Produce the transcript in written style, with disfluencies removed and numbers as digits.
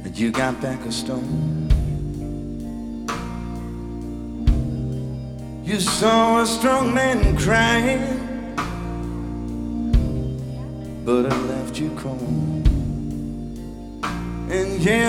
You got back a stone. You saw a strong man crying, but it left you cold. And yeah,